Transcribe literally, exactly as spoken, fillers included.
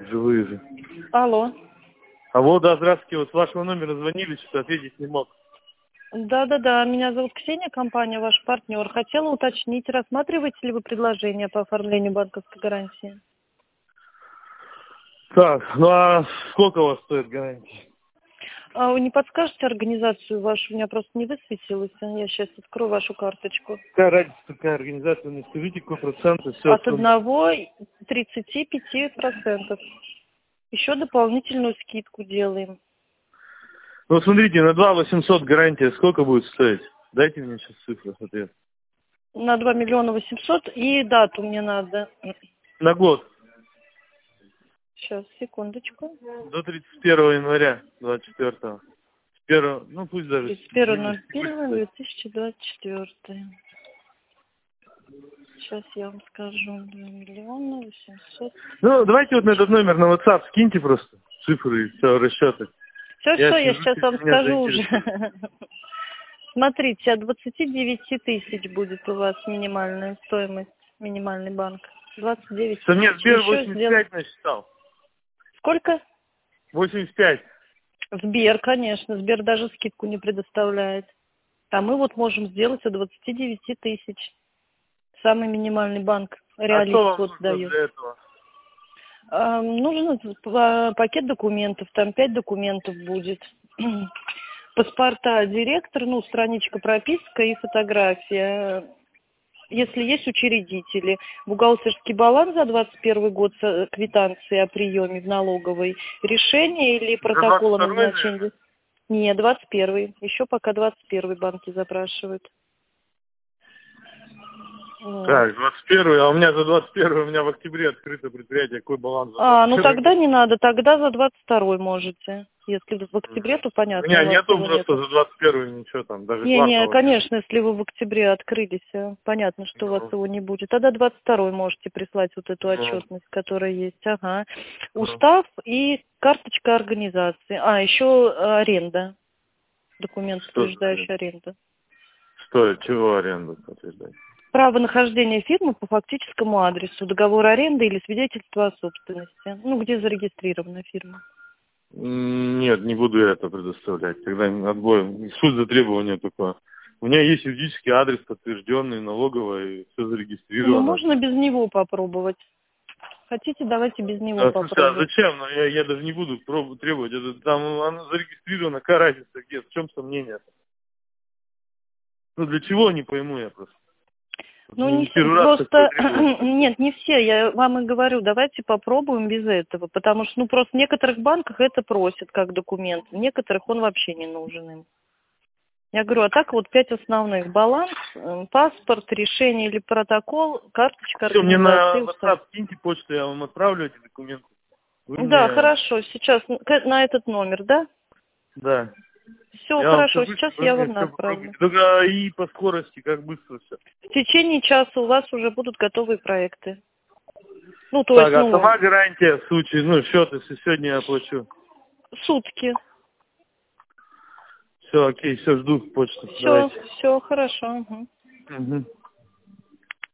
живые же. Алло. Алло, да, здравствуйте. Вот с вашего номера звонили, что-то ответить не мог. Да-да-да, меня зовут Ксения, компания «Ваш партнер». Хотела уточнить, рассматриваете ли вы предложение по оформлению банковской гарантии? Так, ну а сколько у вас стоит гарантия? А вы не подскажете организацию вашу? У меня просто не высветилось. Я сейчас открою вашу карточку. Какая разница, какая организация? Не скажите, какой процент и все. От одного тридцати пяти процентов. Еще дополнительную скидку делаем. Ну, смотрите, на два восемьсот гарантия сколько будет стоить? Дайте мне сейчас цифры, ответ. На два миллиона восемьсот и дату мне надо. На год. Сейчас, секундочку. До тридцать первого января двадцать четвёртого. С первого, ну пусть даже... тридцать первого ноль первого две тысячи двадцать четвёртый. Сейчас я вам скажу. два миллиона восемьсот. Ну, давайте вот на этот номер на WhatsApp скиньте просто цифры и все, расчеты. Все, Я что я сижу, сейчас вам меня скажу уже. заинтересовало. Смотрите, от двадцати девяти тысяч будет у вас минимальная стоимость, минимальный банк. двадцать девять Что мне тысяч. Сбер Еще восемьдесят сдел- пять насчитал. Сколько? восемьдесят пять. Сбер, конечно. Сбер даже скидку не предоставляет. А мы вот можем сделать от двадцати девяти тысяч. Самый минимальный банк. А что Реалист вам вот нужно дает. для этого? А, нужен п- пакет документов, там пять документов будет. Паспорта, директор, ну, страничка прописка и фотография. Если есть учредители, бухгалтерский баланс за двадцать первый год, с- квитанции о приеме в налоговой, решение или За протокол двадцать о второй, назначении. наверное? Нет, двадцать первый. Еще пока двадцать первый банки запрашивают. Вот. Так, двадцать первый, а у меня за двадцать первый, у меня в октябре открыто предприятие, какой баланс за А, ну двадцать первый? тогда не надо, тогда за двадцать второй можете. Если в октябре, то У понятно, меня у вас нету его просто нету. за двадцать первый ничего там, даже Не, не, квартала. конечно, если вы в октябре открылись, э, понятно, что у вас Ну, его не будет. Тогда двадцать второй можете прислать вот эту ну, отчетность, которая есть. Ага. ну. Устав и карточка организации. А, еще аренда. Документ, Что за подтверждающий аренда? аренду. Что, чего аренду подтверждать? Право нахождения фирмы по фактическому адресу, договор аренды или свидетельство о собственности. Ну, где зарегистрирована фирма. М, Нет, не буду я это предоставлять. Тогда отбой. Суть за требование такое. У меня есть юридический адрес, подтвержденный, налоговый, все Ну, зарегистрировано. можно без него попробовать. Хотите, давайте без него А, слушай, а попробовать. зачем? Ну, я, я даже не буду проб- требовать. Это, там оно зарегистрировано, какая разница где, в чем сомнение? Ну, для чего, не пойму я просто. Ну, Не, не не все, первый раз такое просто, требование. нет, не все, я вам и говорю, давайте попробуем без этого, потому что, ну, просто в некоторых банках это просят как документ, в некоторых он вообще не нужен им. Я говорю, а так вот пять основных: баланс, э, паспорт, решение или протокол, карточка Все, мне на организации, устав. WhatsApp киньте почту, я вам отправлю эти документы. Вы Да, мне... хорошо, сейчас на к- на этот номер, да? Да. Все, Я вам хорошо, все вышлю, сейчас вы я мне вам все отправлю. попробуйте. Только и по скорости, как быстро все. В течение часа у вас уже будут готовые проекты. Ну, то Так, есть, а ну, сама гарантия в случае, ну, счет, если сегодня я оплачу. сутки. Все, окей, все, жду почту. Все, Давайте. все хорошо. Угу. Угу.